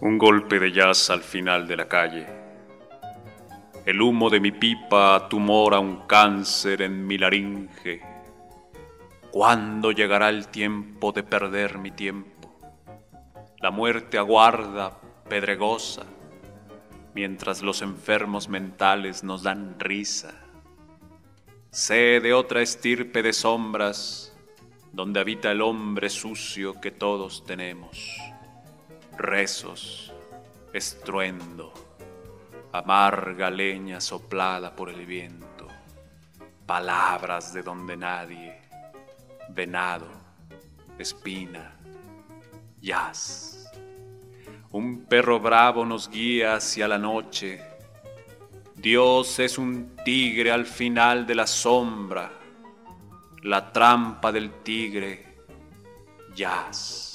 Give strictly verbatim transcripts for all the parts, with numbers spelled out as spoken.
Un golpe de jazz al final de la calle. El humo de mi pipa tumora un cáncer en mi laringe. ¿Cuándo llegará el tiempo de perder mi tiempo? La muerte aguarda, pedregosa, mientras los enfermos mentales nos dan risa. Sé de otra estirpe de sombras, donde habita el hombre sucio que todos tenemos. Rezos, estruendo, amarga leña soplada por el viento, palabras de donde nadie, venado, espina, jazz. Un perro bravo nos guía hacia la noche. Dios es un tigre al final de la sombra, la trampa del tigre, jazz.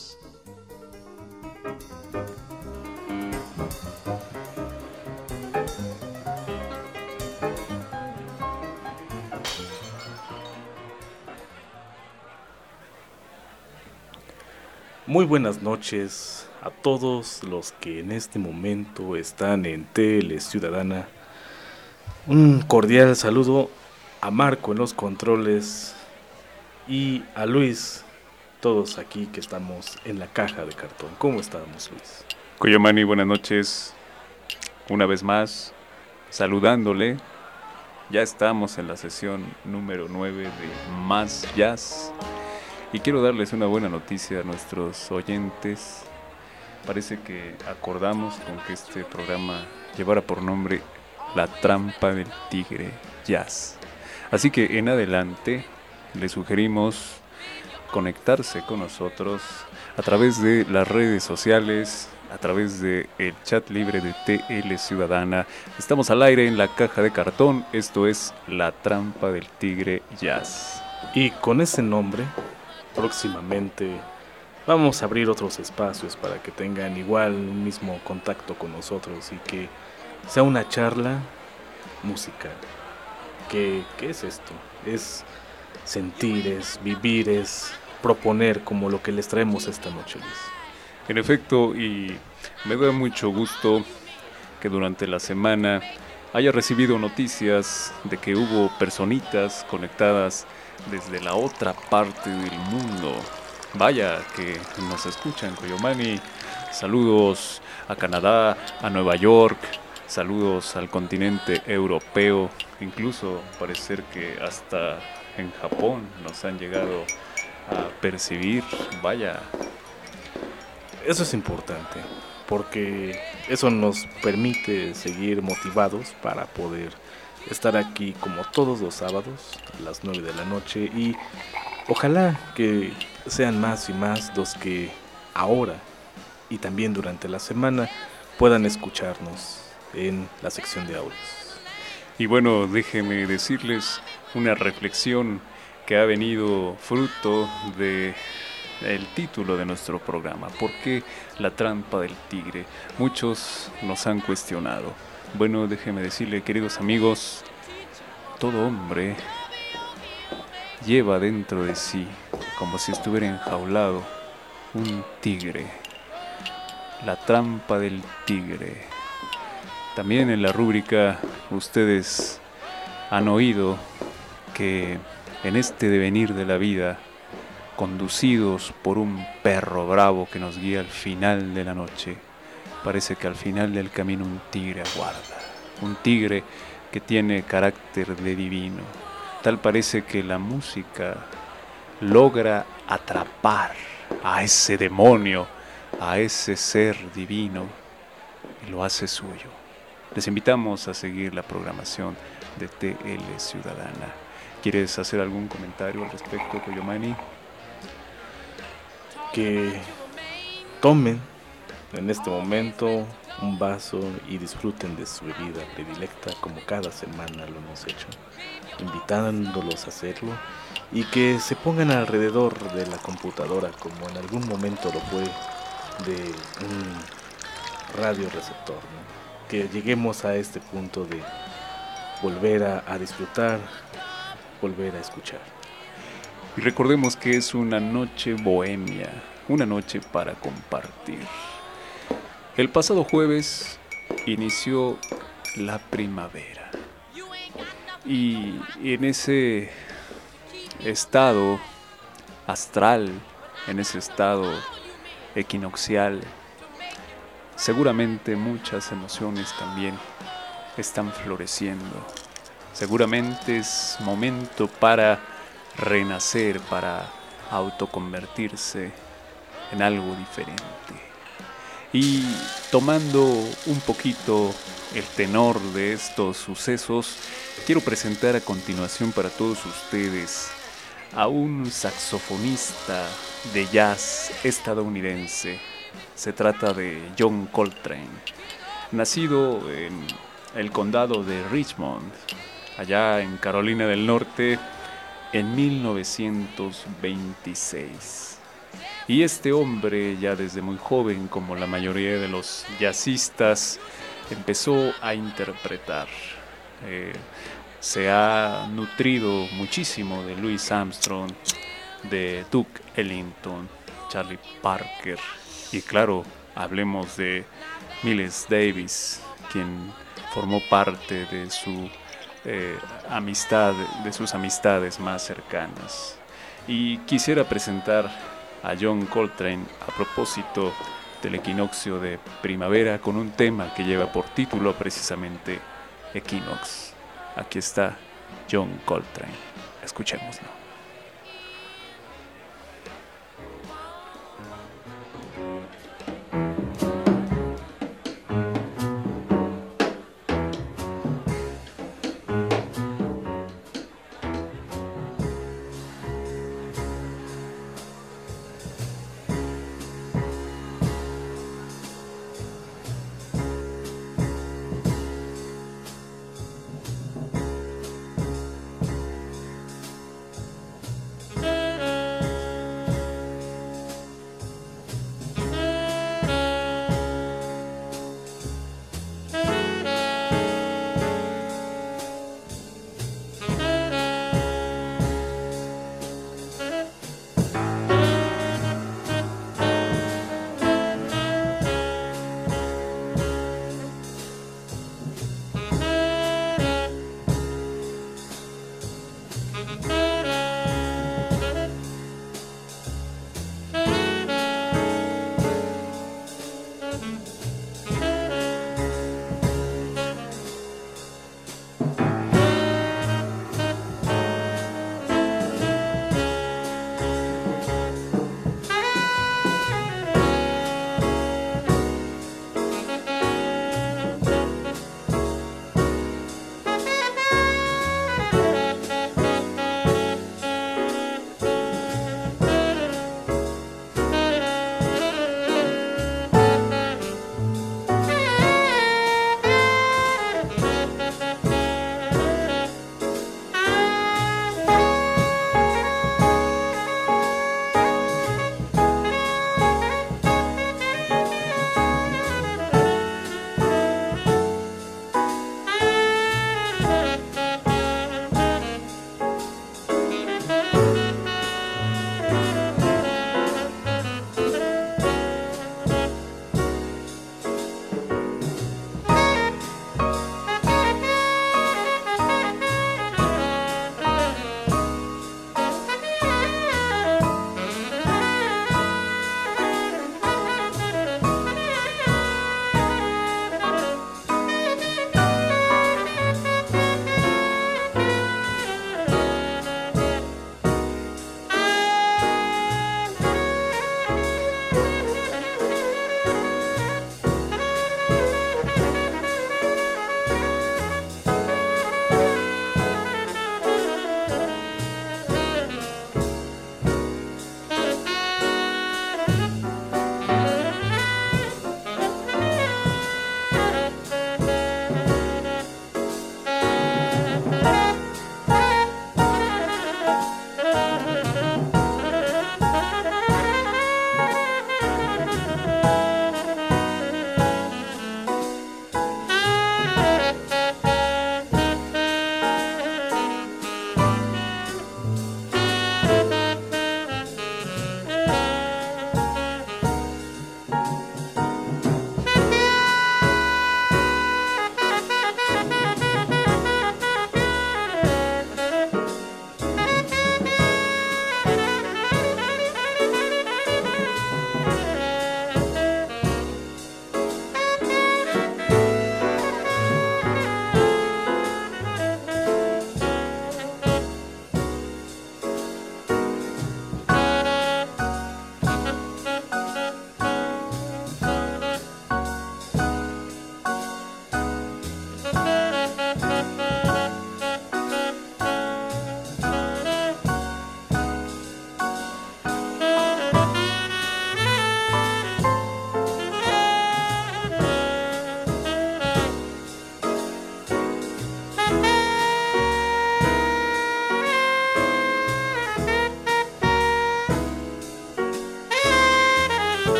Muy buenas noches a todos los que en este momento están en Tele Ciudadana. Un cordial saludo a Marco en los controles y a Luis, todos aquí que estamos en la caja de cartón. ¿Cómo estamos, Luis? Cuyamani, buenas noches. Una vez más, saludándole. Ya estamos en la sesión número nueve de Más Jazz. Y quiero darles una buena noticia a nuestros oyentes. Parece que acordamos con que este programa llevara por nombre La Trampa del Tigre Jazz. Así que en adelante les sugerimos conectarse con nosotros a través de las redes sociales, a través del chat libre de T L Ciudadana. Estamos al aire en la caja de cartón. Esto es La Trampa del Tigre Jazz. Y con ese nombre, próximamente vamos a abrir otros espacios para que tengan igual un mismo contacto con nosotros y que sea una charla musical. ¿Qué, qué es esto? Es sentir, es vivir, es proponer como lo que les traemos esta noche, Luis. En efecto, y me da mucho gusto que durante la semana haya recibido noticias de que hubo personitas conectadas desde la otra parte del mundo. Vaya que nos escuchan, Coyomani. Saludos a Canadá, a Nueva York, saludos al continente europeo, incluso parecer que hasta en Japón nos han llegado a percibir. Vaya. Eso es importante, porque eso nos permite seguir motivados para poder estar aquí como todos los sábados a las nueve de la noche, y ojalá que sean más y más los que ahora y también durante la semana puedan escucharnos en la sección de audios. Y bueno, déjenme decirles una reflexión que ha venido fruto de el título de nuestro programa. ¿Por qué La Trampa del Tigre? Muchos nos han cuestionado. Bueno, déjeme decirle, queridos amigos, todo hombre lleva dentro de sí, como si estuviera enjaulado, un tigre. La trampa del tigre. También en la rúbrica ustedes han oído que en este devenir de la vida, conducidos por un perro bravo que nos guía al final de la noche, parece que al final del camino un tigre aguarda. Un tigre que tiene carácter de divino. Tal parece que la música logra atrapar a ese demonio, a ese ser divino, y lo hace suyo. Les invitamos a seguir la programación de T L Ciudadana. ¿Quieres hacer algún comentario al respecto, Coyomani? Que tomen en este momento un vaso y disfruten de su bebida predilecta, como cada semana lo hemos hecho, invitándolos a hacerlo, y que se pongan alrededor de la computadora como en algún momento lo fue de un radioreceptor, ¿no? Que lleguemos a este punto de volver a, a disfrutar, volver a escuchar. Y recordemos que es una noche bohemia, una noche para compartir. El pasado jueves inició la primavera y en ese estado astral, en ese estado equinoccial, seguramente muchas emociones también están floreciendo. Seguramente es momento para renacer, para autoconvertirse en algo diferente. Y tomando un poquito el tenor de estos sucesos, quiero presentar a continuación para todos ustedes a un saxofonista de jazz estadounidense. Se trata de John Coltrane, nacido en el condado de Richmond, allá en Carolina del Norte, en mil novecientos veintiséis. Y este hombre, ya desde muy joven, como la mayoría de los jazzistas, empezó a interpretar. Eh, se ha nutrido muchísimo de Louis Armstrong, de Duke Ellington, Charlie Parker, y claro, hablemos de Miles Davis, quien formó parte de su eh, amistad, de sus amistades más cercanas. Y quisiera presentar a John Coltrane a propósito del equinoccio de primavera con un tema que lleva por título precisamente Equinox. Aquí está John Coltrane. Escuchémoslo.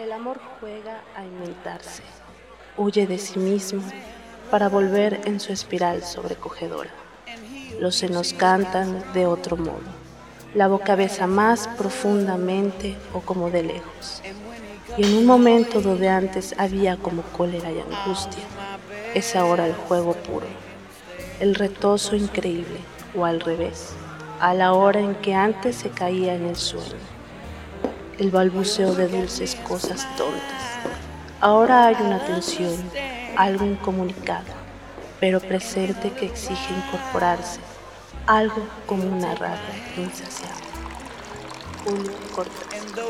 El amor juega a inventarse, huye de sí mismo para volver en su espiral sobrecogedora. Los senos cantan de otro modo, la boca besa más profundamente o como de lejos. Y en un momento donde antes había como cólera y angustia, es ahora el juego puro, el retozo increíble, o al revés, a la hora en que antes se caía en el sueño. El balbuceo de dulces cosas tontas. Ahora hay una tensión, algo incomunicado, pero presente que exige incorporarse, algo como una rabia insaciable. Julio Cortázar.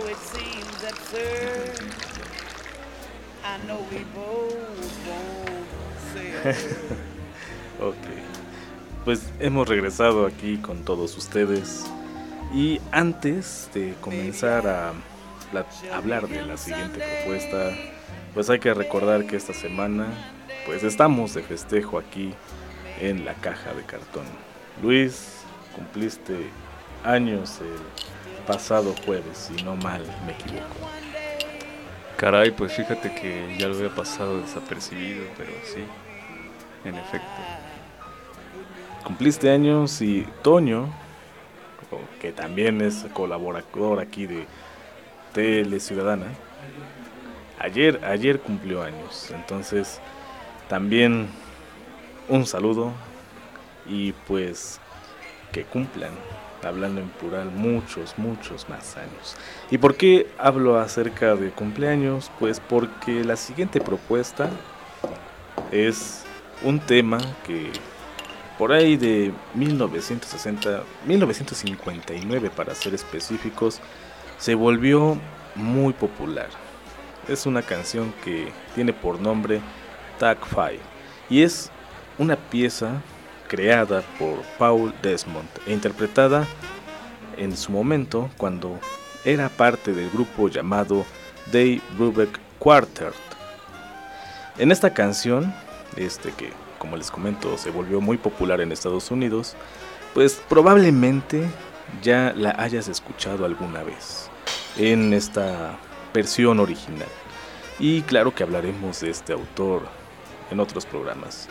Ok, pues hemos regresado aquí con todos ustedes. Y antes de comenzar a, la, a hablar de la siguiente propuesta, pues hay que recordar que esta semana pues estamos de festejo aquí en la Caja de Cartón. Luis, cumpliste años el pasado jueves, si no mal me equivoco. Caray, pues fíjate que ya lo había pasado desapercibido, pero sí, en efecto. Cumpliste años y Toño, que también es colaborador aquí de Tele Ciudadana, ayer, ayer cumplió años. Entonces, también un saludo y pues que cumplan, hablando en plural, muchos, muchos más años. ¿Y por qué hablo acerca de cumpleaños? Pues porque la siguiente propuesta es un tema que por ahí de mil novecientos sesenta, mil novecientos cincuenta y nueve para ser específicos, se volvió muy popular. Es una canción que tiene por nombre Tag Five y es una pieza creada por Paul Desmond e interpretada en su momento cuando era parte del grupo llamado Dave Brubeck Quartet. En esta canción, este que como les comento se volvió muy popular en Estados Unidos, pues probablemente ya la hayas escuchado alguna vez en esta versión original. Y claro que hablaremos de este autor en otros programas,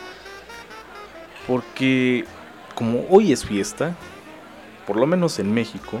porque como hoy es fiesta, por lo menos en México,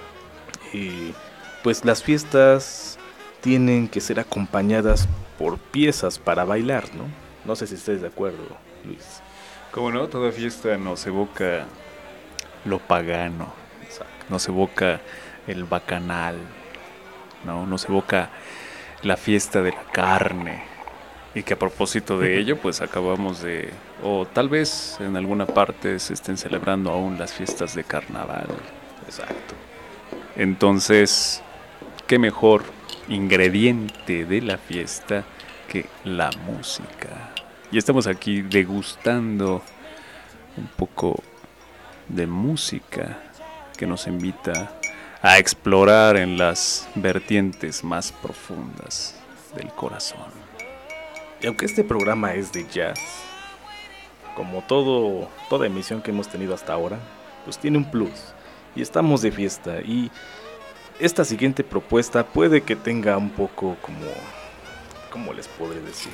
eh, pues las fiestas tienen que ser acompañadas por piezas para bailar, ¿no? No sé si estés de acuerdo, Luis. Como no, toda fiesta nos evoca lo pagano, Exacto. Nos evoca el bacanal, ¿no? Nos evoca la fiesta de la carne. Y que a propósito de ello, pues acabamos de, o tal vez en alguna parte se estén celebrando aún las fiestas de carnaval. Exacto. Entonces, ¿qué mejor ingrediente de la fiesta que la música? Y estamos aquí degustando un poco de música que nos invita a explorar en las vertientes más profundas del corazón. Y aunque este programa es de jazz, como todo, toda emisión que hemos tenido hasta ahora, pues tiene un plus. Y estamos de fiesta. Y esta siguiente propuesta puede que tenga un poco como... ¿Cómo les podré decir?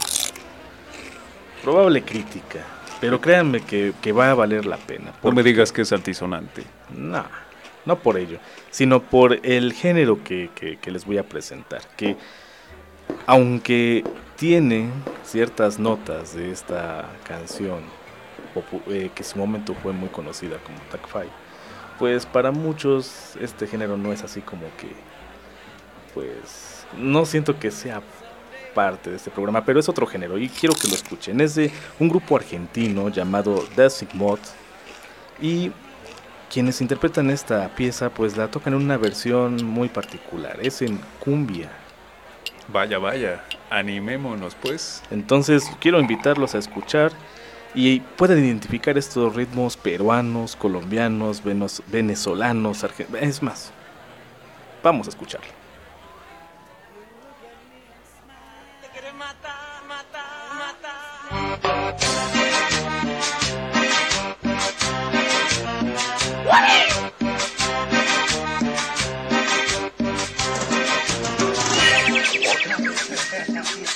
Probable crítica. Pero créanme que, que va a valer la pena. No me digas que es altisonante. No, no por ello. Sino por el género que, que, que les voy a presentar. Que aunque tiene ciertas notas de esta canción eh, que en su momento fue muy conocida como Tag Five, pues para muchos este género no es así como que, pues no siento que sea parte de este programa, pero es otro género y quiero que lo escuchen. Es de un grupo argentino llamado Dancing Moth y quienes interpretan esta pieza pues la tocan en una versión muy particular, es en cumbia. Vaya, vaya, animémonos pues. Entonces quiero invitarlos a escuchar y pueden identificar estos ritmos peruanos, colombianos, venezolanos, argentinos. Es más, vamos a escucharlo. Te quiere matar, matar, matar. Otra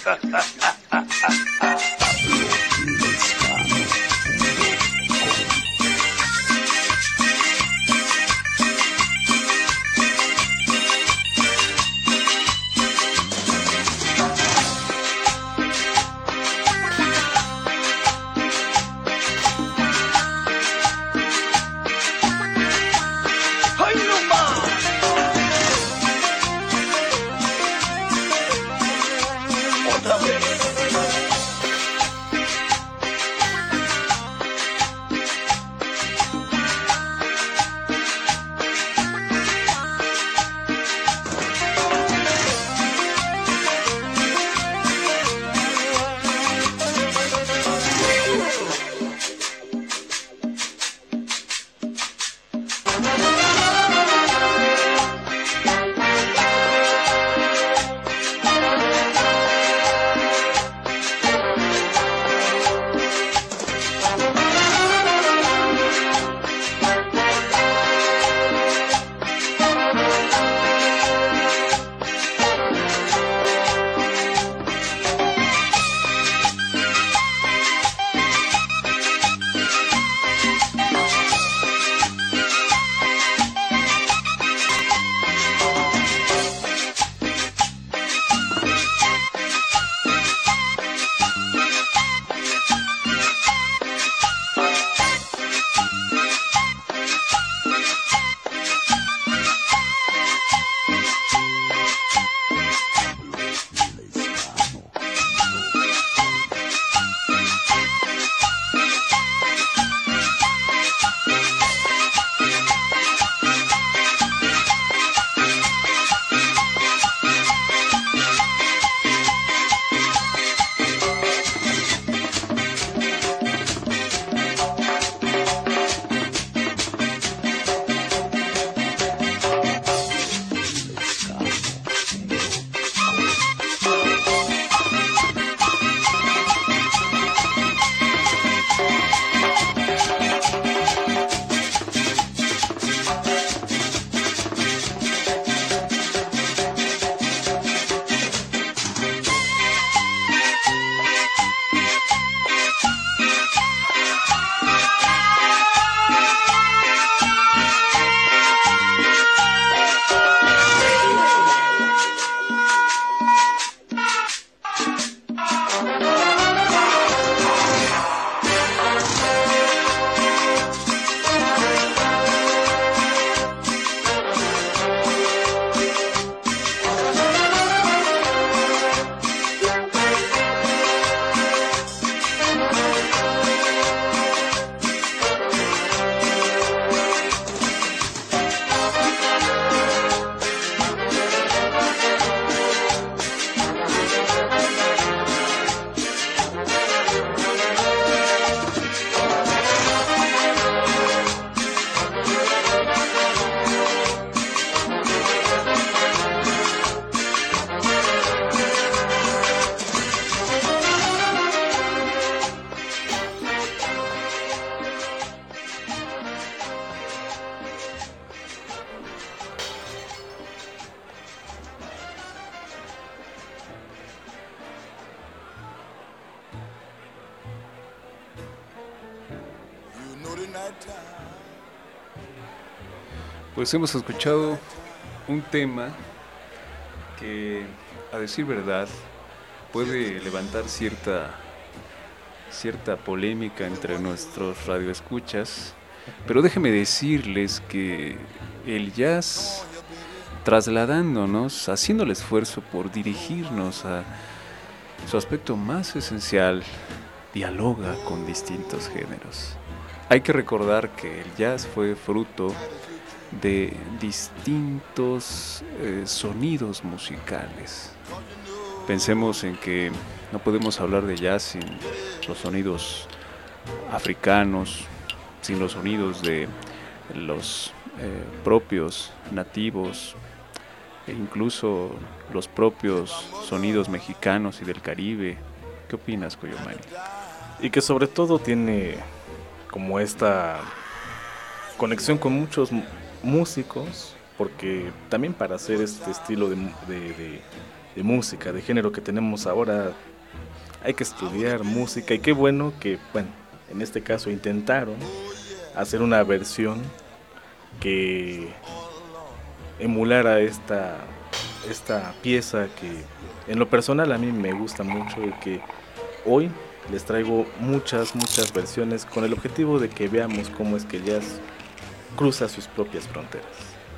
Pues hemos escuchado un tema que, a decir verdad, puede levantar cierta, cierta polémica entre nuestros radioescuchas, pero déjenme decirles que el jazz, trasladándonos, haciendo el esfuerzo por dirigirnos a su aspecto más esencial, dialoga con distintos géneros. Hay que recordar que el jazz fue fruto de distintos eh, sonidos musicales. Pensemos en que no podemos hablar de jazz sin los sonidos africanos, sin los sonidos de los eh, propios nativos, e incluso los propios sonidos mexicanos y del Caribe. ¿Qué opinas, Coyomani? Y que sobre todo tiene como esta conexión con muchos músicos, porque también para hacer este estilo de, de, de de música, de género que tenemos ahora. Hay que estudiar música y qué bueno que, bueno, en este caso intentaron hacer una versión que emulara esta, esta pieza que en lo personal a mí me gusta mucho y que hoy les traigo muchas, muchas versiones con el objetivo de que veamos cómo es que el jazz cruza sus propias fronteras.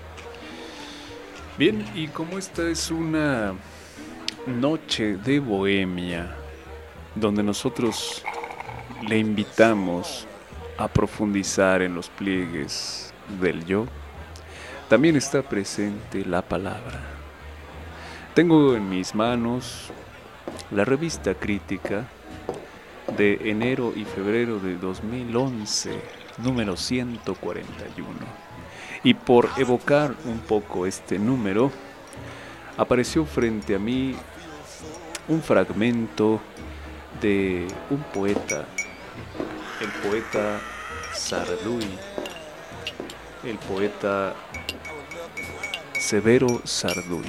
Bien, y como esta es una noche de bohemia, donde nosotros le invitamos a profundizar en los pliegues del yo, también está presente la palabra. Tengo en mis manos la revista crítica de enero y febrero de dos mil once, número ciento cuarenta y uno. Y por evocar un poco este número, apareció frente a mí un fragmento de un poeta, el poeta Sarduy, el poeta Severo Sarduy.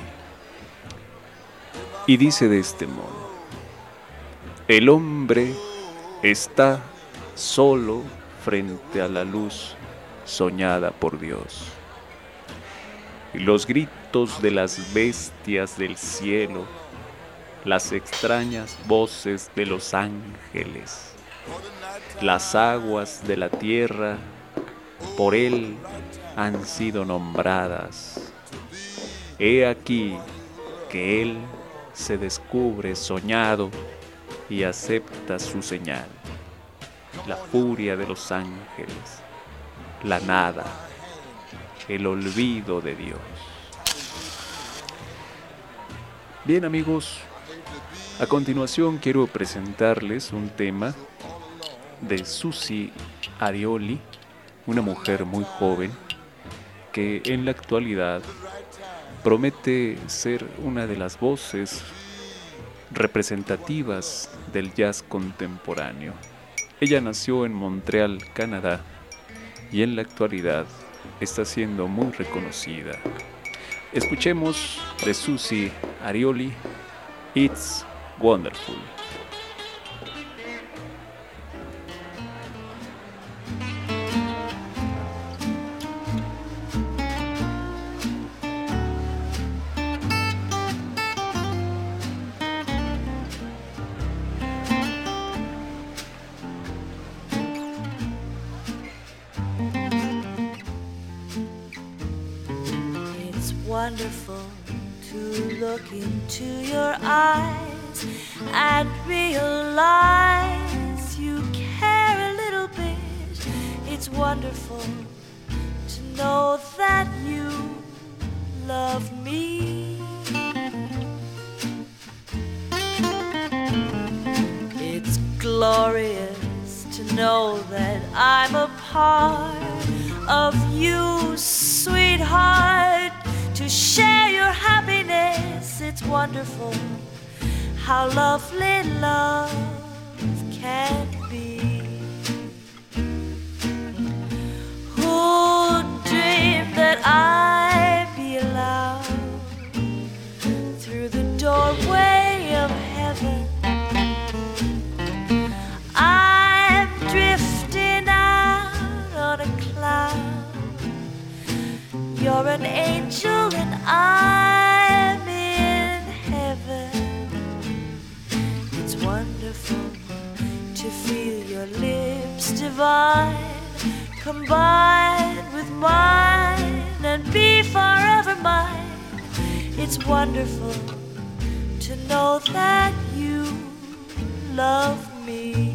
Y dice de este modo: el hombre está solo frente a la luz soñada por Dios. Y los gritos de las bestias del cielo, las extrañas voces de los ángeles, las aguas de la tierra, por él han sido nombradas. He aquí que él se descubre soñado y acepta su señal, la furia de los ángeles, la nada, el olvido de Dios. Bien, amigos, a continuación quiero presentarles un tema de Susi Arioli, una mujer muy joven que en la actualidad promete ser una de las voces representativas del jazz contemporáneo. Ella nació en Montreal, Canadá, y en la actualidad está siendo muy reconocida. Escuchemos de Susi Arioli, It's Wonderful. Wonderful to look into your eyes and realize you care a little bit. It's wonderful to know that you love me. It's glorious to know that I'm a part of you, sweetheart. To share your happiness, it's wonderful how lovely love can be. Who dreamed that I'd be allowed through the doorway of heaven? I'm drifting out on a cloud. You're an angel and I'm in heaven. It's wonderful to feel your lips divine, combined with mine and be forever mine. It's wonderful to know that you love me.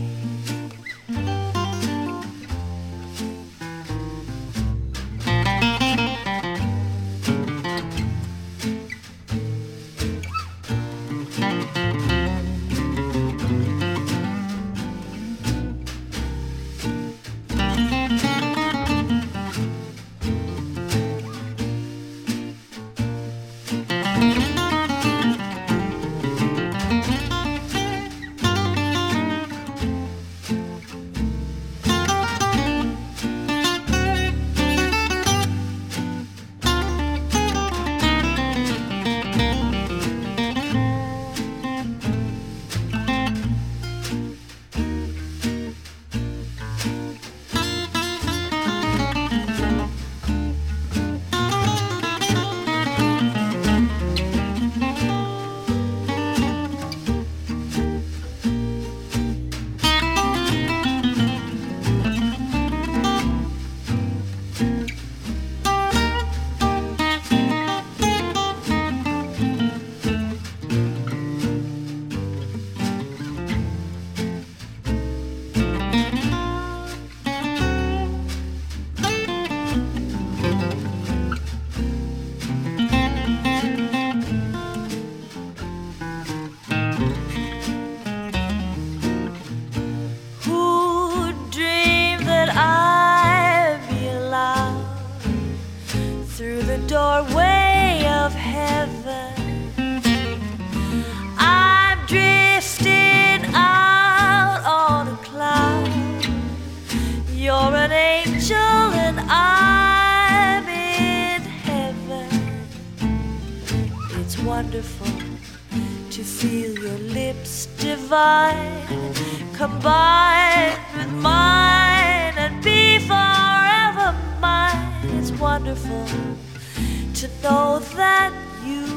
It's wonderful to feel your lips divine, combine with mine and be forever mine. It's wonderful to know that you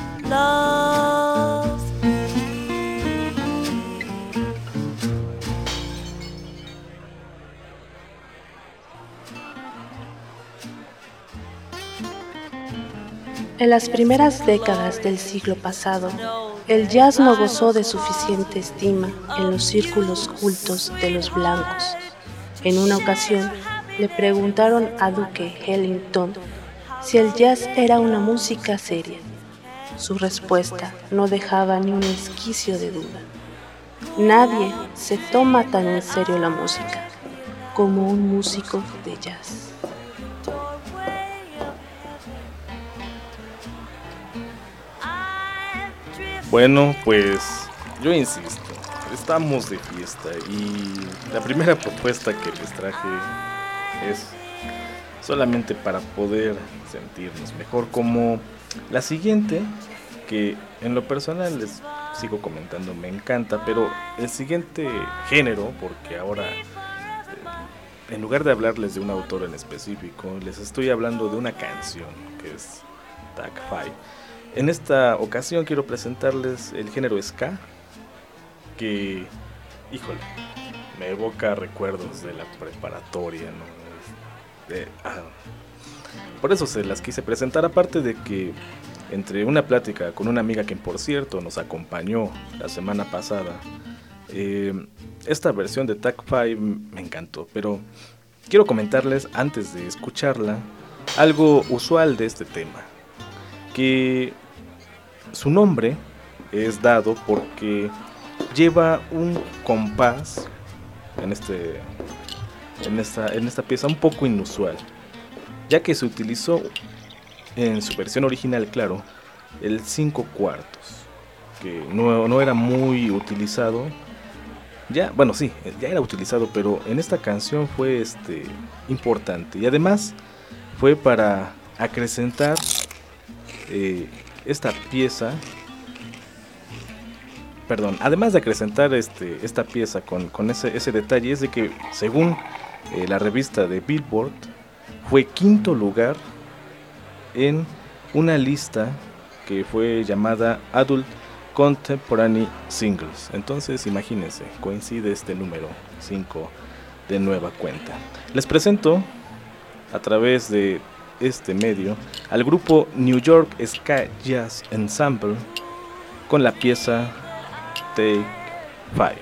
love me. En las primeras décadas del siglo pasado, el jazz no gozó de suficiente estima en los círculos cultos de los blancos. En una ocasión, le preguntaron a Duke Ellington si el jazz era una música seria. Su respuesta no dejaba ni un esquicio de duda. Nadie se toma tan en serio la música como un músico de jazz. Bueno, pues yo insisto, estamos de fiesta y la primera propuesta que les traje es solamente para poder sentirnos mejor, como la siguiente, que en lo personal les sigo comentando, me encanta, pero el siguiente género, porque ahora en lugar de hablarles de un autor en específico, les estoy hablando de una canción que es Tag Five. En esta ocasión quiero presentarles el género ska, que, híjole, me evoca recuerdos de la preparatoria, ¿no? De, ah, por eso se las quise presentar, aparte de que entre una plática con una amiga que por cierto nos acompañó la semana pasada, eh, esta versión de Tag Five me encantó, pero quiero comentarles antes de escucharla algo usual de este tema, que su nombre es dado porque lleva un compás en, este, en, esta, en esta pieza un poco inusual, ya que se utilizó en su versión original, claro, el cinco cuartos, que no, no era muy utilizado, ya, bueno sí, ya era utilizado, pero en esta canción fue este, importante, y además fue para acrecentar eh, esta pieza, perdón, además de acrecentar este, esta pieza con, con ese, ese detalle, es de que según eh, la revista de Billboard, fue quinto lugar en una lista que fue llamada Adult Contemporary Singles. Entonces imagínense, coincide este número cinco de nueva cuenta. Les presento a través de este medio al grupo New York Ska Jazz Ensemble con la pieza Take Five.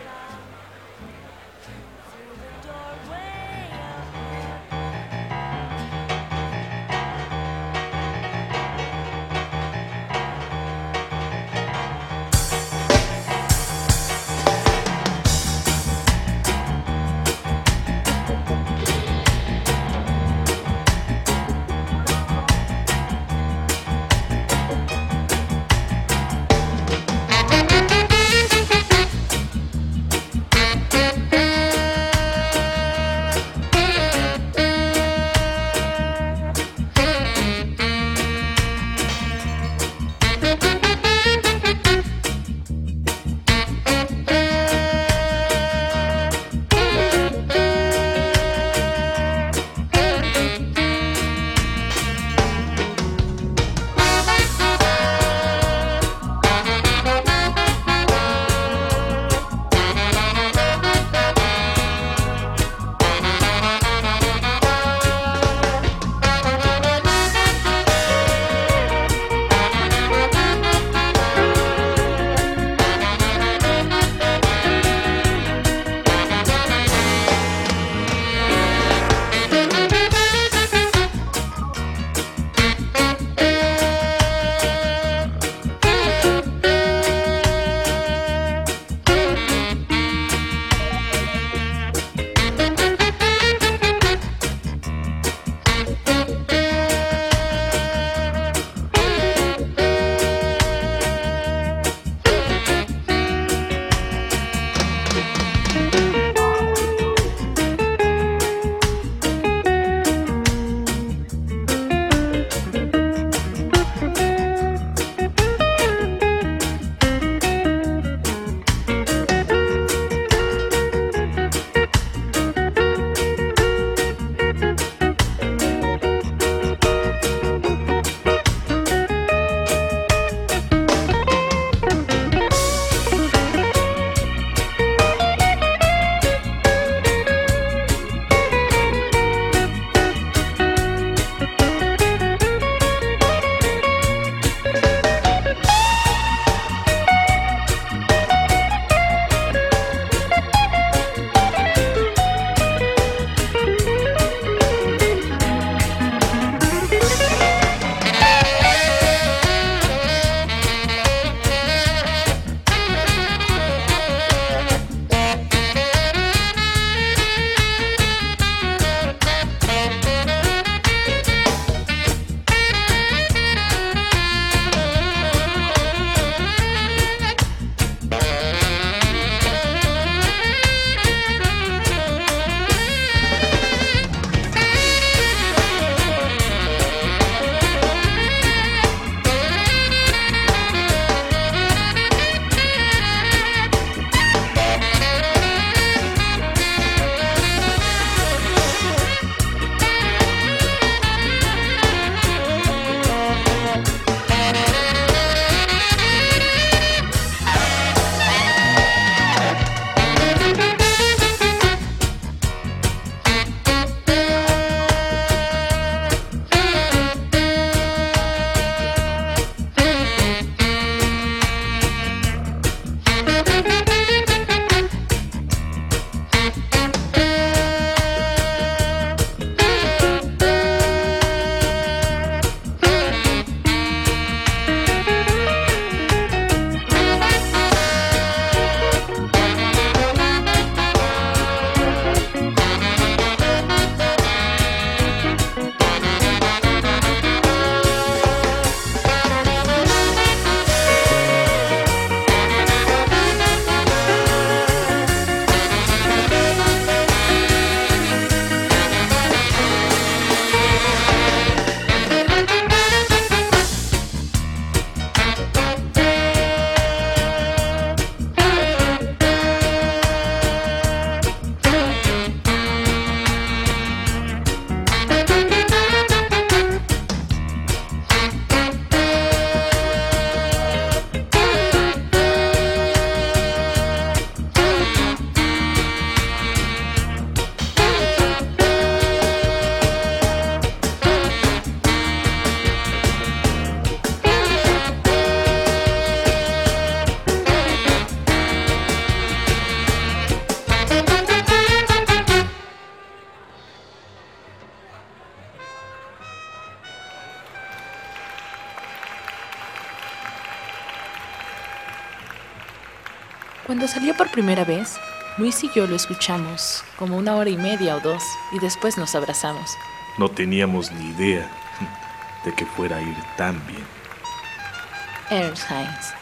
Cuando salió por primera vez, Luis y yo lo escuchamos como una hora y media o dos y después nos abrazamos. No teníamos ni idea de que fuera a ir tan bien. Ernst Heinz.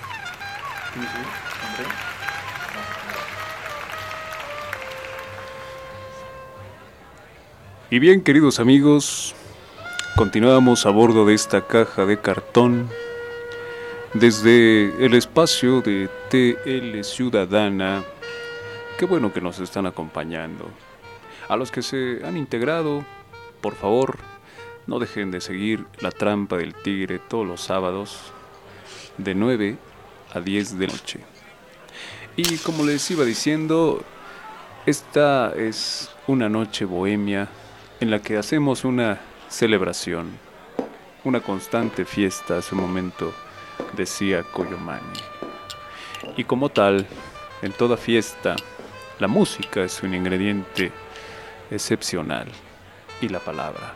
Y bien, queridos amigos, continuamos a bordo de esta caja de cartón desde el espacio de T L Ciudadana. Qué bueno que nos están acompañando. A los que se han integrado, por favor, no dejen de seguir La Trampa del Tigre todos los sábados de nueve a diez de la noche. Y como les iba diciendo, esta es una noche bohemia en la que hacemos una celebración, una constante fiesta. Hace un momento decía Coyomani. Y como tal, en toda fiesta, la música es un ingrediente excepcional, y la palabra.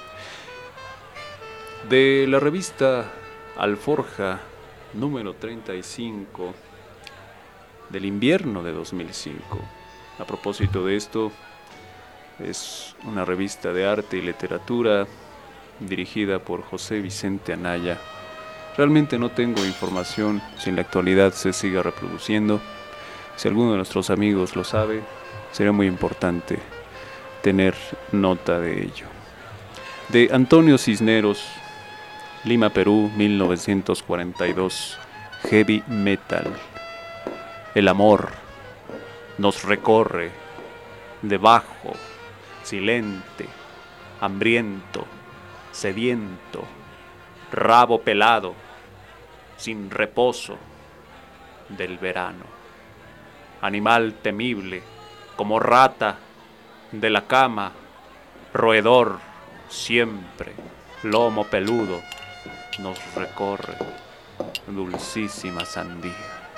De la revista Alforja, número treinta y cinco, del invierno de dos mil cinco. A propósito de esto, es una revista de arte y literatura dirigida por José Vicente Anaya. Realmente no tengo información si en la actualidad se siga reproduciendo. Si alguno de nuestros amigos lo sabe, sería muy importante tener nota de ello. De Antonio Cisneros, Lima, Perú, mil novecientos cuarenta y dos, Heavy Metal. El amor nos recorre debajo, silente, hambriento, sediento, rabo pelado, sin reposo del verano. Animal temible, como rata de la cama, roedor siempre, lomo peludo, nos recorre, dulcísima sandía.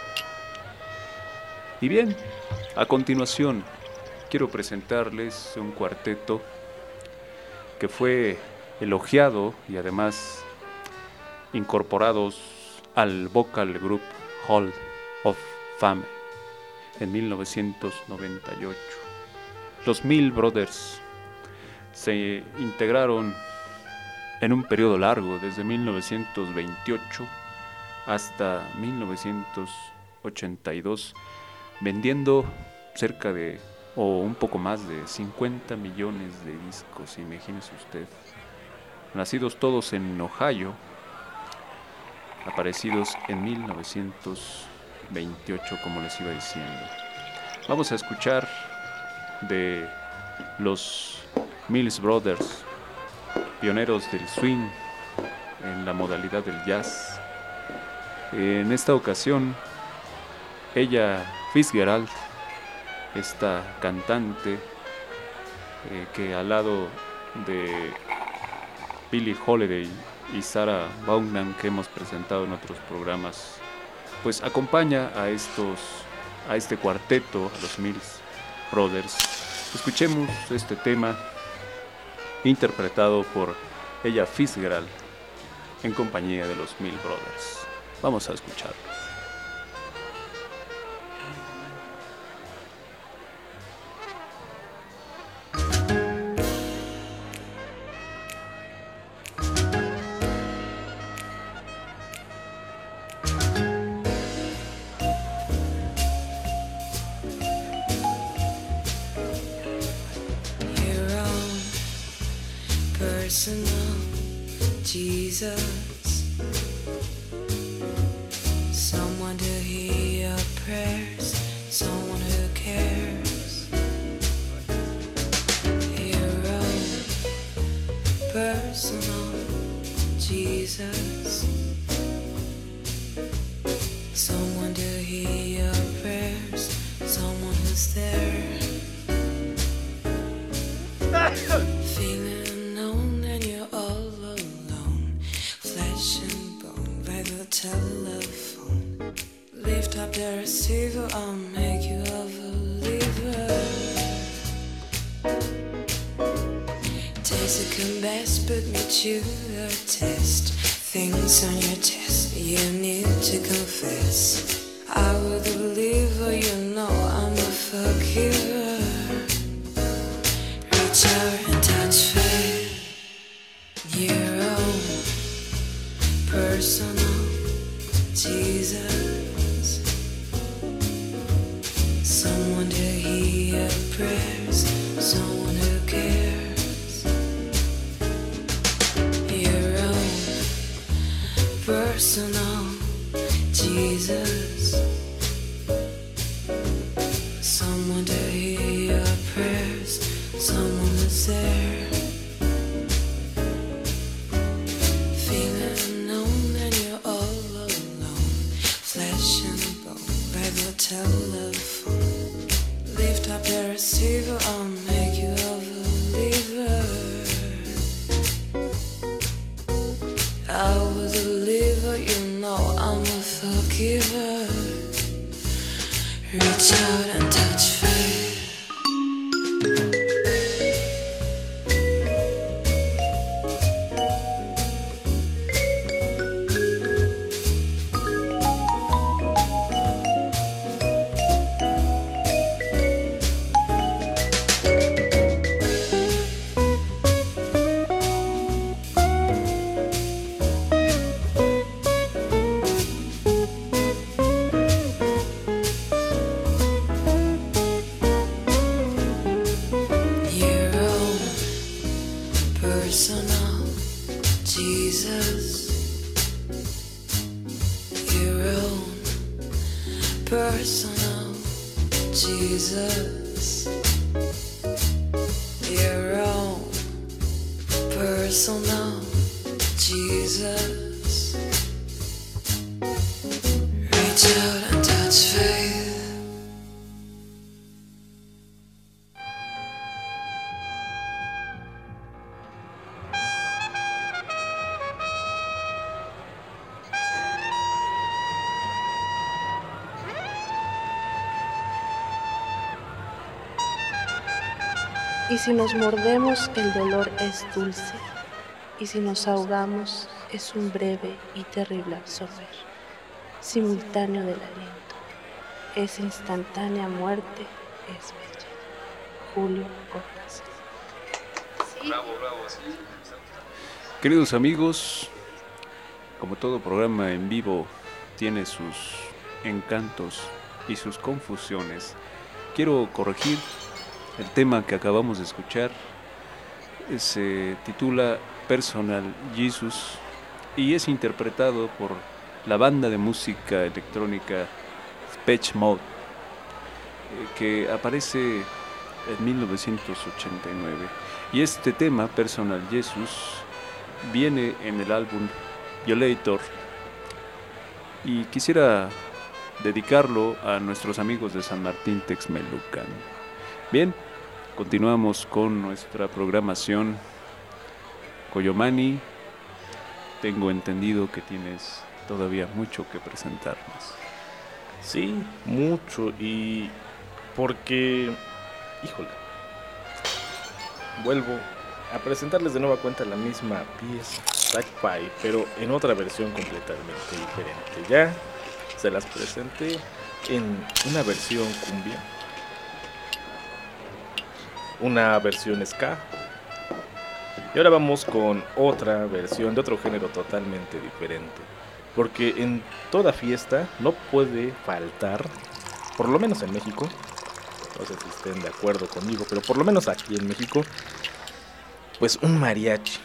Y bien, a continuación quiero presentarles un cuarteto que fue elogiado y además incorporados al Vocal Group Hall of Fame en mil novecientos noventa y ocho. Los Mill Brothers se integraron en un periodo largo, desde mil novecientos veintiocho hasta mil novecientos ochenta y dos, vendiendo cerca de, o un poco más de cincuenta millones de discos, imagínese usted. Nacidos todos en Ohio, aparecidos en mil novecientos veintiocho, como les iba diciendo. Vamos a escuchar de los Mills Brothers, pioneros del swing en la modalidad del jazz. En esta ocasión, ella, Fitzgerald, esta cantante eh, que al lado de Billie Holiday y Sarah Vaughan, que hemos presentado en otros programas, pues acompaña a estos, a este cuarteto, a los Mills Brothers. Escuchemos este tema interpretado por ella, Fitzgerald, en compañía de los Mill Brothers. Vamos a escucharlo. Personal Jesus, someone to hear your prayers, someone who cares. Hero, personal Jesus, someone to hear your prayers, someone who's there. Feeling telephone, lift up the receiver, I'll make you a believer. Taste the come best, put me to the test. Things on your chest, you need to confess. I was a believer, you know I'm a forgiver. Reach out and touch faith, your own personal Jesus. Someone to hear your prayers, someone who cares. Your own personal Jesus. Someone to hear your prayers, someone that's there. Feeling alone and you're all alone. Flesh and bone by the telephone. Lift up the receiver, I'll make you a believer. I was a believer, you know I'm a forgiver. Reach out and touch faith. Personal Jesus, your own personal Jesus, your own personal Jesus. Reach out and touch faith. Y si nos mordemos, el dolor es dulce, y si nos ahogamos, es un breve y terrible absorber, simultáneo del aliento. Es instantánea muerte, es bella. Julio Cortázar. Bravo, bravo, sí. Queridos amigos, como todo programa en vivo tiene sus encantos y sus confusiones, quiero corregir. El tema que acabamos de escuchar se titula Personal Jesus y es interpretado por la banda de música electrónica Depeche Mode, que aparece en mil novecientos ochenta y nueve. Y este tema, Personal Jesus, viene en el álbum Violator y quisiera dedicarlo a nuestros amigos de San Martín Texmelucan. Bien, continuamos con nuestra programación. Coyomani, tengo entendido que tienes todavía mucho que presentarnos. Sí, mucho, y porque, híjole, vuelvo a presentarles de nueva cuenta la misma pieza, Black Pie, pero en otra versión completamente diferente. Ya se las presenté en una versión cumbia, una versión ska, y ahora vamos con otra versión de otro género totalmente diferente, porque en toda fiesta no puede faltar, por lo menos en México, no sé si estén de acuerdo conmigo, pero por lo menos aquí en México, pues un mariachi.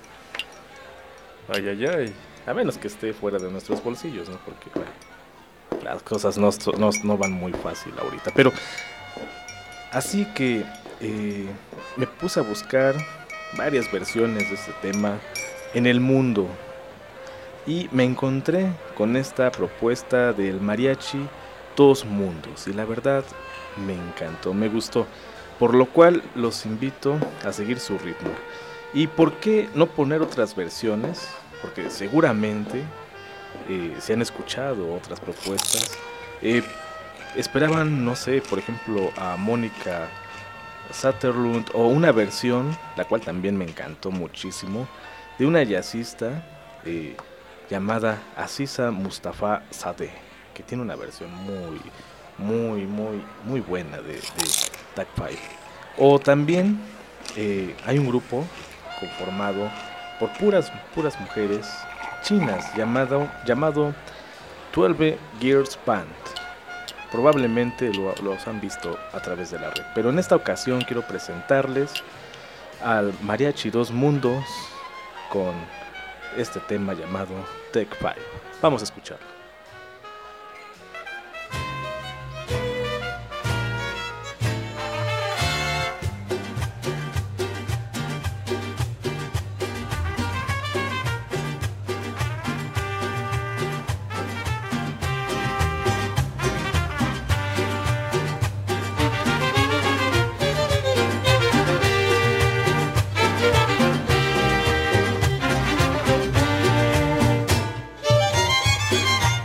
Ay, ay, ay. A menos que esté fuera de nuestros bolsillos, ¿no? Porque bueno, las cosas no, no, no van muy fácil ahorita, pero así que eh, me puse a buscar varias versiones de este tema en el mundo y me encontré con esta propuesta del mariachi Dos Mundos y la verdad me encantó, me gustó, por lo cual los invito a seguir su ritmo. ¿Y por qué no poner otras versiones? Porque seguramente eh, se han escuchado otras propuestas. Eh, esperaban, no sé, por ejemplo, a Mónica Satterlund o una versión, la cual también me encantó muchísimo, de una jazzista eh, llamada Aziza Mustafa Zadeh, que tiene una versión muy, muy, muy, muy buena de, de Take Five. O también eh, hay un grupo conformado por puras, puras mujeres chinas llamado, llamado doce Gears Band. Probablemente lo, los han visto a través de la red, pero en esta ocasión quiero presentarles al Mariachi Dos Mundos con este tema llamado Take Five. Vamos a escucharlo. Thank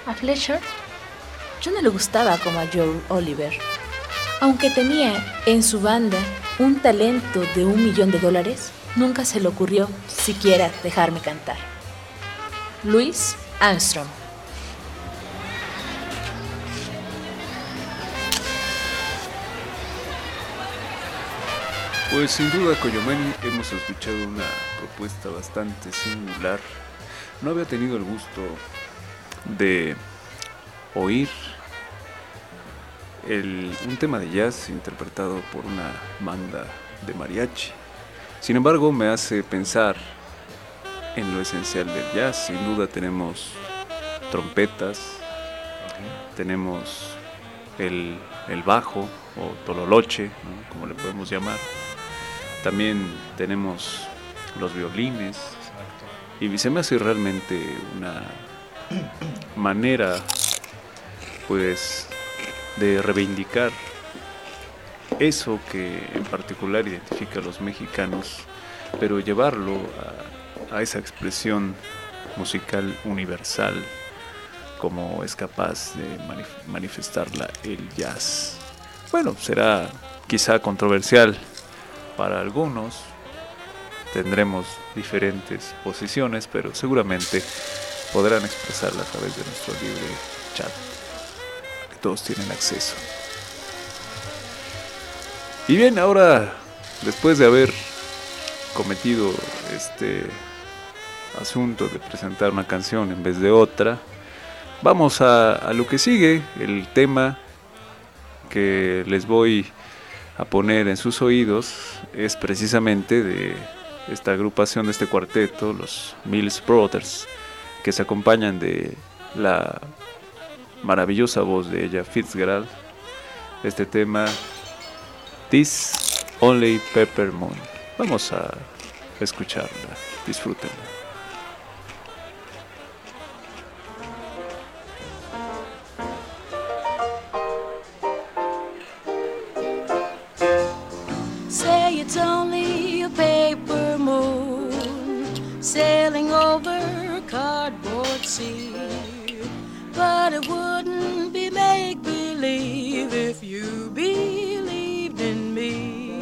A Fletcher yo no le gustaba como a Joe Oliver. Aunque tenía en su banda un talento de un millón de dólares, nunca se le ocurrió siquiera dejarme cantar. Louis Armstrong. Pues sin duda, Coyomani, hemos escuchado una propuesta bastante singular. No había tenido el gusto de oír el, un tema de jazz interpretado por una banda de mariachi. Sin embargo, me hace pensar en lo esencial del jazz. Sin duda tenemos trompetas, uh-huh. tenemos el, el bajo o tololoche, ¿no? Como le podemos llamar. También tenemos los violines. Y se me hace realmente una manera, pues, de reivindicar eso que en particular identifica a los mexicanos, pero llevarlo a, a esa expresión musical universal como es capaz de manif- manifestarla el jazz. Bueno, será quizá controversial para algunos, tendremos diferentes posiciones, pero seguramente podrán expresarla a través de nuestro libre chat, que todos tienen acceso. Y bien, ahora, después de haber cometido este asunto de presentar una canción en vez de otra, vamos a, a lo que sigue. El tema que les voy a poner en sus oídos es precisamente de esta agrupación, de este cuarteto, los Mills Brothers, que se acompañan de la maravillosa voz de Ella Fitzgerald. Este tema, This Only Pepper Moon. Vamos a escucharla, disfrútenla. Say it's only a paper moon sailing over cardboard sea, but it wouldn't be make-believe if you believed in me.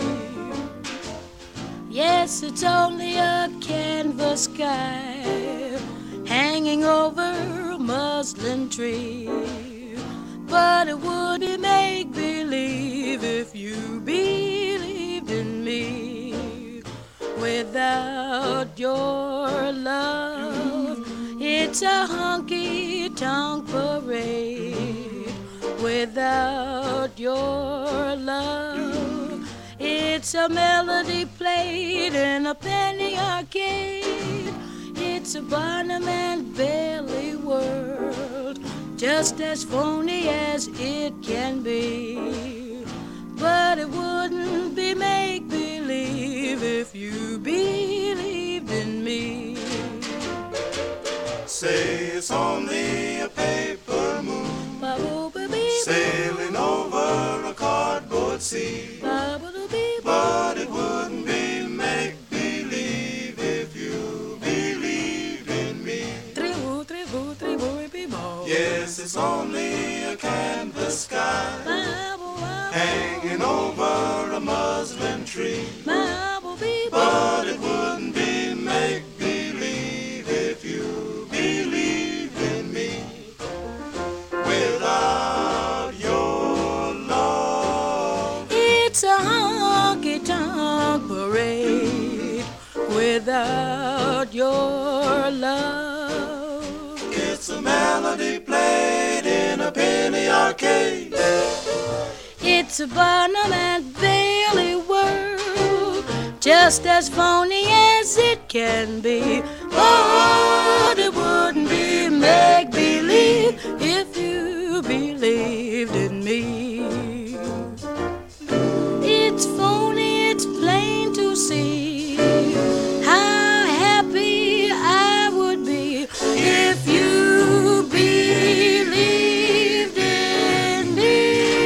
Yes, it's only a canvas sky hanging over a muslin tree, but it would be make-believe if you believed in me. Without your love, it's a honky-tonk parade. Without your love, it's a melody played in a penny arcade. It's a Barnum and Bailey world, just as phony as it can be. But it wouldn't be make-believe if you believed in me. Say it's only a paper moon sailing over a cardboard sea, but it wouldn't be make-believe if you believed in me. Yes, it's only a canvas sky hanging over a muslin tree, but it wouldn't be make-believe if you believed in me. Without your love, it's a honky-tonk parade. Without your love, it's a melody played in a penny arcade. It's a Barnum and Bailey world, just as phony as it can be. But it wouldn't be make-believe if you believed in me. It's phony, it's plain to see how happy I would be if you believed in me.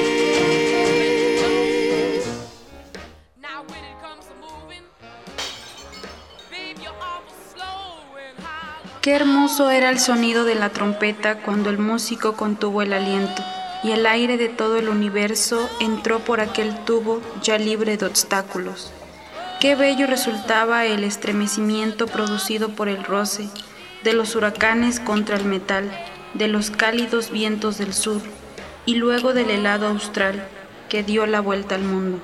Now when it comes to moving, babe, you're awful slow and hollow. Qué hermoso era el sonido de la trompeta cuando el músico contuvo el aliento y el aire de todo el universo entró por aquel tubo ya libre de obstáculos. Qué bello resultaba el estremecimiento producido por el roce de los huracanes contra el metal, de los cálidos vientos del sur y luego del helado austral que dio la vuelta al mundo.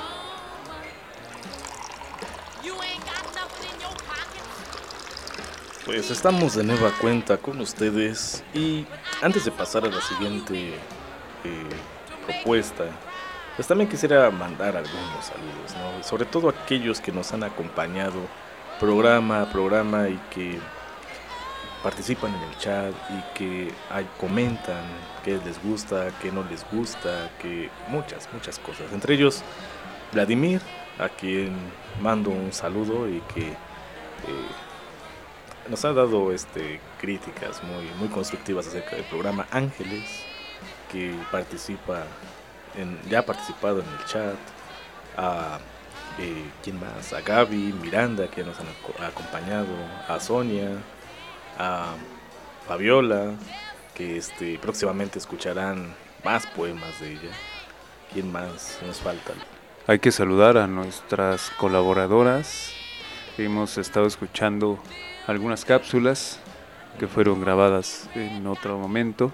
Pues estamos de nueva cuenta con ustedes y antes de pasar a la siguiente eh, propuesta, pues también quisiera mandar algunos saludos, ¿no? Sobre todo a aquellos que nos han acompañado programa a programa y que participan en el chat y que ay, comentan qué les gusta, qué no les gusta, que muchas, muchas cosas. Entre ellos, Vladimir, a quien mando un saludo y que eh, nos ha dado este, críticas muy, muy constructivas acerca del programa. Ángeles, que participa, en, ya ha participado en el chat. A, eh, ¿quién más? A Gaby, Miranda, que nos han ac- acompañado. A Sonia, a Fabiola, que este, próximamente escucharán más poemas de ella. ¿Quién más nos falta? Hay que saludar a nuestras colaboradoras. Hemos estado escuchando algunas cápsulas que fueron grabadas en otro momento.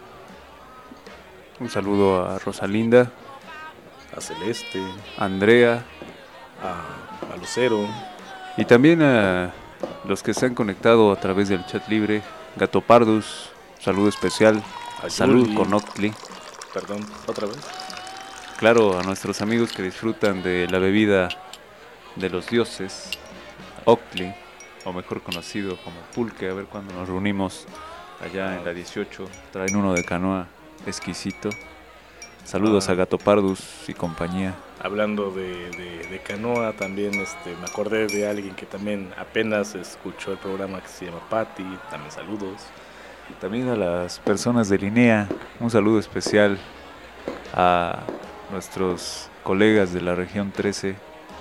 Un saludo a Rosalinda, a Celeste, a Andrea, a, a Lucero y también a los que se han conectado a través del chat libre. Gato Pardus, saludo especial, a salud Julie, con Octli. Perdón, otra vez. Claro, a nuestros amigos que disfrutan de la bebida de los dioses, Octli, o mejor conocido como pulque. A ver cuando nos reunimos allá en la dieciocho, traen uno de canoa exquisito. Saludos ah. a Gato Pardus y compañía. Hablando de, de, de canoa, también este, me acordé de alguien que también apenas escuchó el programa, que se llama Patti. También saludos. También a las personas de Linea, un saludo especial a nuestros colegas de la región trece.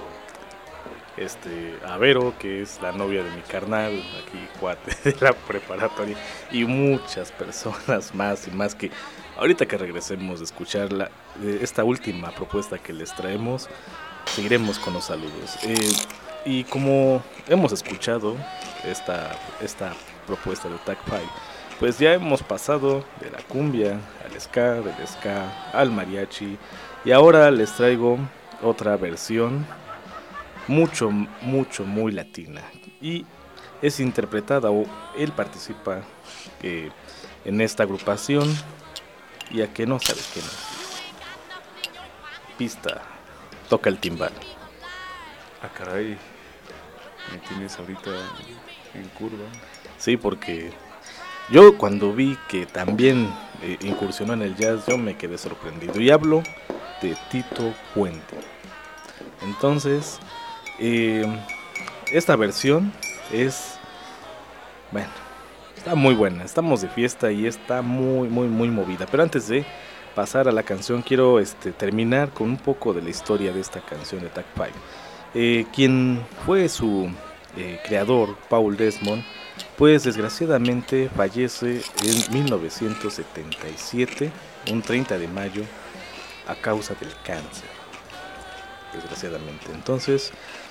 Este, a Vero, que es la novia de mi carnal, aquí cuate de la preparatoria, y muchas personas más y más que ahorita que regresemos a escuchar la, esta última propuesta que les traemos, seguiremos con los saludos. Eh, y como hemos escuchado esta, esta propuesta de Tag Five, pues ya hemos pasado de la cumbia al ska, del ska al mariachi, y ahora les traigo otra versión mucho, mucho, muy latina, y es interpretada, o él participa eh, en esta agrupación, y a que no sabes quién es. Pista, toca el timbal. Ah, caray, me tienes ahorita en curva. Sí, porque yo cuando vi que también eh, incursionó en el jazz, yo me quedé sorprendido, y hablo de Tito Puente. Entonces, Eh, esta versión es, bueno, está muy buena, estamos de fiesta y está muy, muy, muy movida. Pero antes de pasar a la canción, quiero este, terminar con un poco de la historia de esta canción de Tag Five. Eh, quien fue su eh, creador, Paul Desmond, pues desgraciadamente fallece en mil novecientos setenta y siete, un treinta de mayo, a causa del cáncer. Desgraciadamente. Entonces,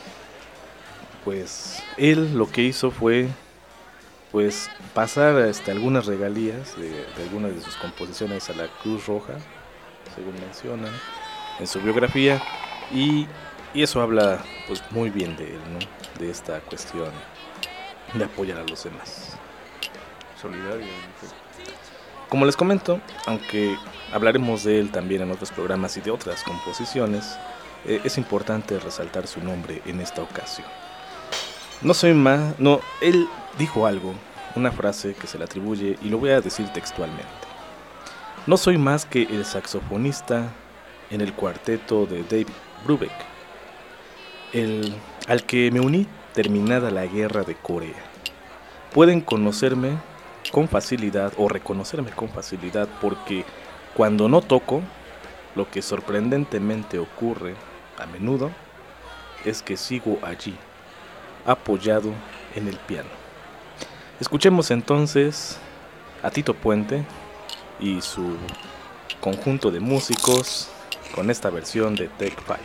pues él lo que hizo fue pues pasar este, algunas regalías de, de algunas de sus composiciones a la Cruz Roja, según menciona en su biografía, y, y eso habla pues muy bien de él, ¿no? De esta cuestión de apoyar a los demás. Solidario. Como les comento, aunque hablaremos de él también en otros programas y de otras composiciones, eh, es importante resaltar su nombre en esta ocasión. No soy más, no, él dijo algo, una frase que se le atribuye y lo voy a decir textualmente. No soy más que el saxofonista en el cuarteto de David Brubeck, el al que me uní terminada la guerra de Corea. Pueden conocerme con facilidad o reconocerme con facilidad porque cuando no toco, lo que sorprendentemente ocurre a menudo es que sigo allí, apoyado en el piano. Escuchemos entonces a Tito Puente y su conjunto de músicos con esta versión de Take Five.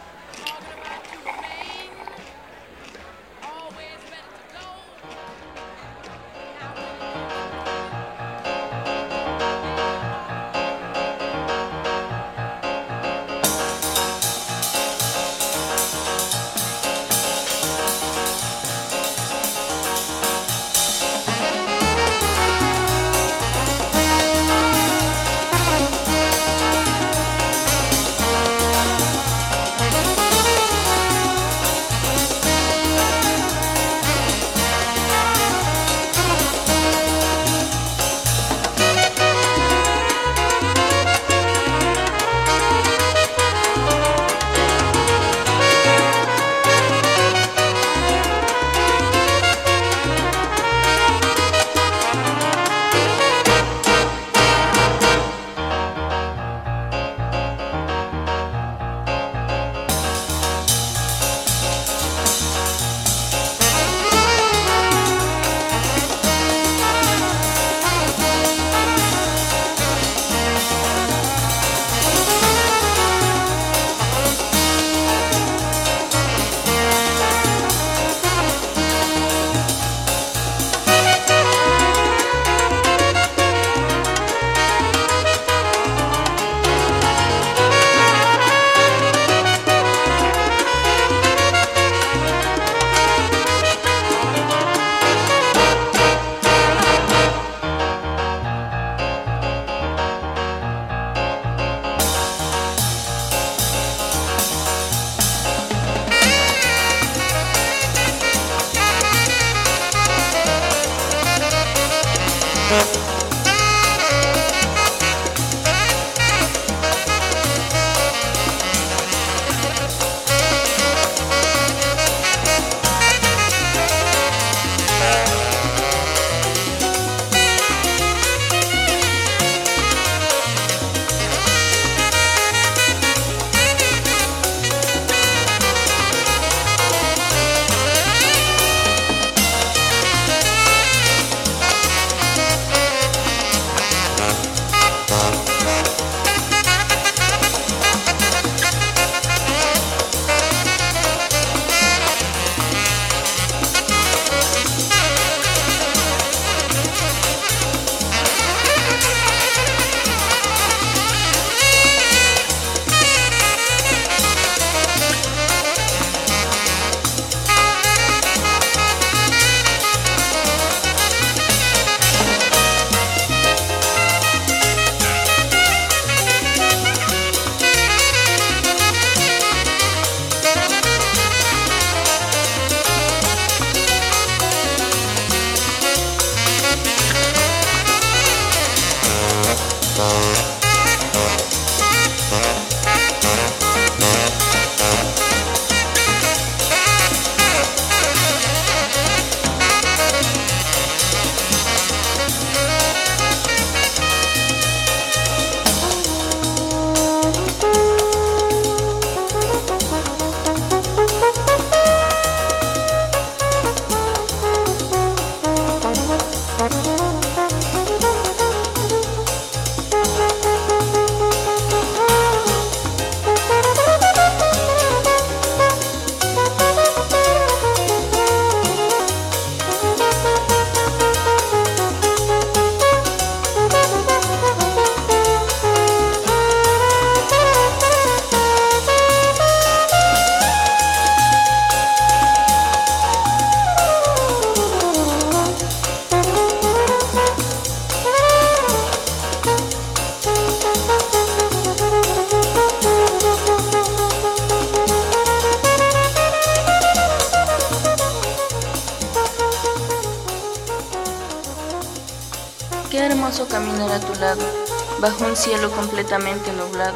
Qué hermoso caminar a tu lado, bajo un cielo completamente nublado,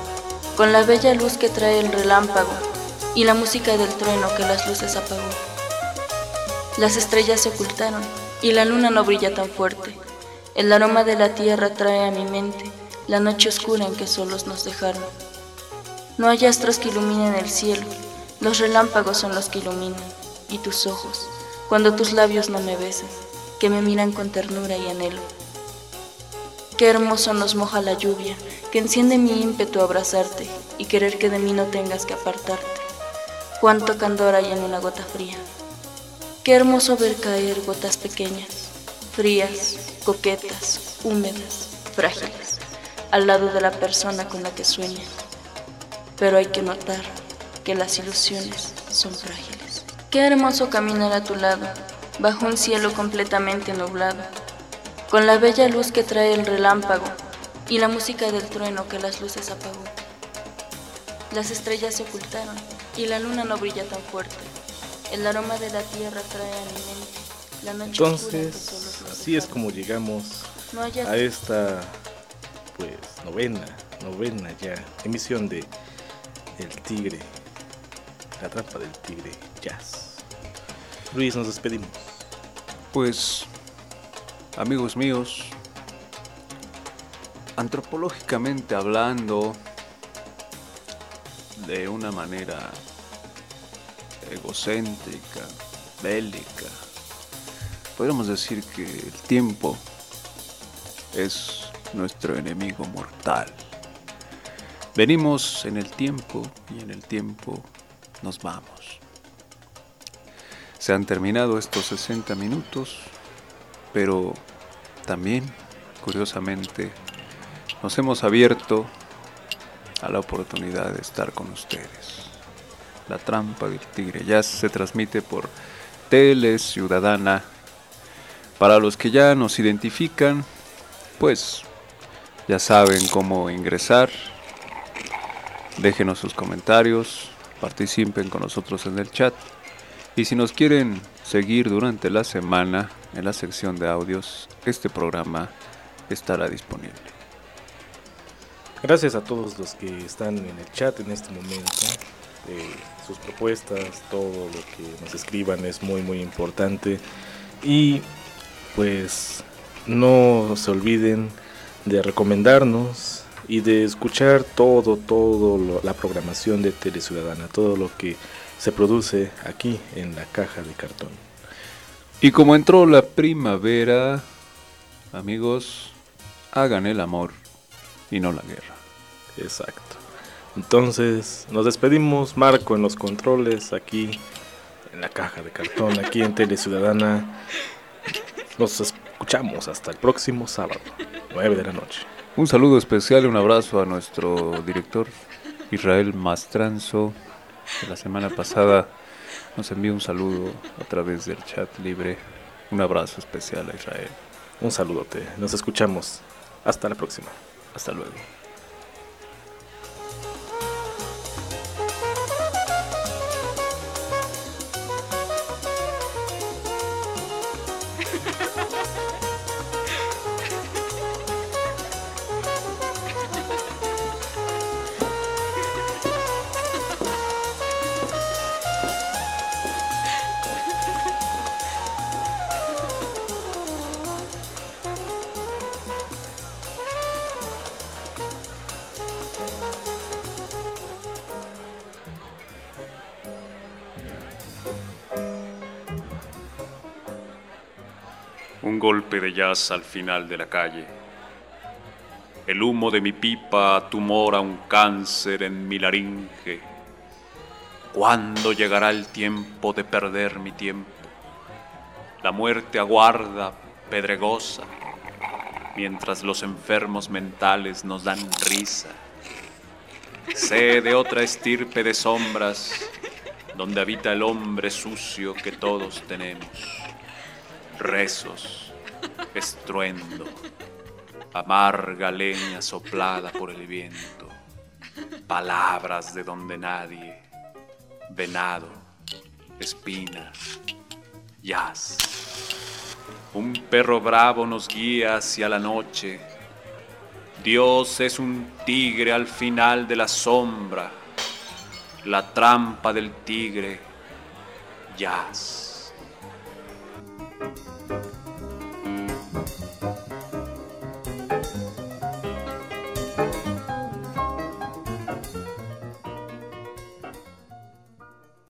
con la bella luz que trae el relámpago y la música del trueno que las luces apagó. Las estrellas se ocultaron y la luna no brilla tan fuerte. El aroma de la tierra trae a mi mente la noche oscura en que solos nos dejaron. No hay astros que iluminen el cielo, los relámpagos son los que iluminan, y tus ojos, cuando tus labios no me besan, que me miran con ternura y anhelo. Qué hermoso nos moja la lluvia, que enciende mi ímpetu a abrazarte y querer que de mí no tengas que apartarte. Cuánto candor hay en una gota fría. Qué hermoso ver caer gotas pequeñas, frías, coquetas, húmedas, frágiles, al lado de la persona con la que sueñas. Pero hay que notar que las ilusiones son frágiles. Qué hermoso caminar a tu lado, bajo un cielo completamente nublado, con la bella luz que trae el relámpago y la música del trueno que las luces apagó. Las estrellas se ocultaron y la luna no brilla tan fuerte. El aroma de la tierra trae a mi mente la noche oscura que Entonces, solo se así es separa. como llegamos No haya- a esta, pues, novena, novena ya, emisión de El Tigre, La Trampa del Tigre Jazz. Luis, nos despedimos. Pues, amigos míos, antropológicamente hablando, de una manera egocéntrica, bélica, podríamos decir que el tiempo es nuestro enemigo mortal. Venimos en el tiempo y en el tiempo nos vamos. Se han terminado estos sesenta minutos, pero también, curiosamente, nos hemos abierto a la oportunidad de estar con ustedes. La Trampa del Tigre Jazz se transmite por Tele Ciudadana. Para los que ya nos identifican, pues ya saben cómo ingresar. Déjenos sus comentarios, participen con nosotros en el chat. Y si nos quieren seguir durante la semana en la sección de audios, este programa estará disponible. Gracias a todos los que están en el chat en este momento. Eh, sus propuestas, todo lo que nos escriban es muy muy importante. Y pues no se olviden de recomendarnos y de escuchar todo, todo lo, la programación de Tele Ciudadana, todo lo que se produce aquí en la caja de cartón. Y como entró la primavera, amigos, hagan el amor y no la guerra. Exacto. Entonces nos despedimos, Marco en los controles, aquí en la caja de cartón, aquí en Tele Ciudadana. Nos escuchamos hasta el próximo sábado, nueve de la noche. Un saludo especial y un abrazo a nuestro director Israel Mastranzo. De la semana pasada nos envió un saludo a través del chat libre. Un abrazo especial a Israel. Un saludote, nos escuchamos. Hasta la próxima. Hasta luego. Un golpe de jazz al final de la calle. El humo de mi pipa tumora un cáncer en mi laringe. ¿Cuándo llegará el tiempo de perder mi tiempo? La muerte aguarda, pedregosa, mientras los enfermos mentales nos dan risa. Sé de otra estirpe de sombras, donde habita el hombre sucio que todos tenemos. Rezos, estruendo, amarga leña soplada por el viento, palabras de donde nadie, venado, espina, jazz. Un perro bravo nos guía hacia la noche. Dios es un tigre al final de la sombra, la trampa del tigre, jazz.